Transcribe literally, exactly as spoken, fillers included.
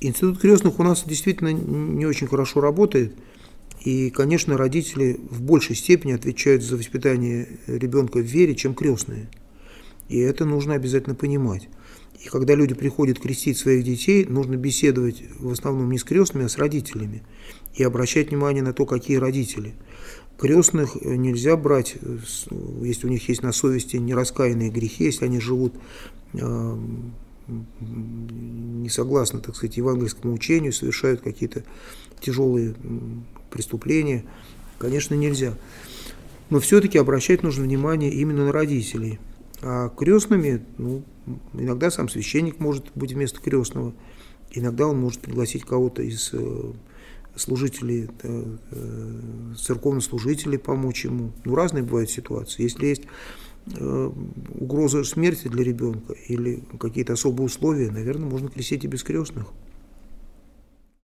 Институт крестных у нас действительно не очень хорошо работает. И, конечно, родители в большей степени отвечают за воспитание ребенка в вере, чем крестные. И это нужно обязательно понимать. И когда люди приходят крестить своих детей, нужно беседовать в основном не с крестными, а с родителями. И обращать внимание на то, какие родители. Крестных нельзя брать, если у них есть на совести нераскаянные грехи, если они живут э, не согласно, так сказать, евангельскому учению, совершают какие-то тяжелые преступления, конечно, нельзя. Но все-таки обращать нужно внимание именно на родителей. А крестными, ну, иногда сам священник может быть вместо крестного, иногда он может пригласить кого-то из служителей, церковнослужителей помочь ему. Ну, разные бывают ситуации. Если есть угроза смерти для ребенка или какие-то особые условия, наверное, можно крестить и без крестных.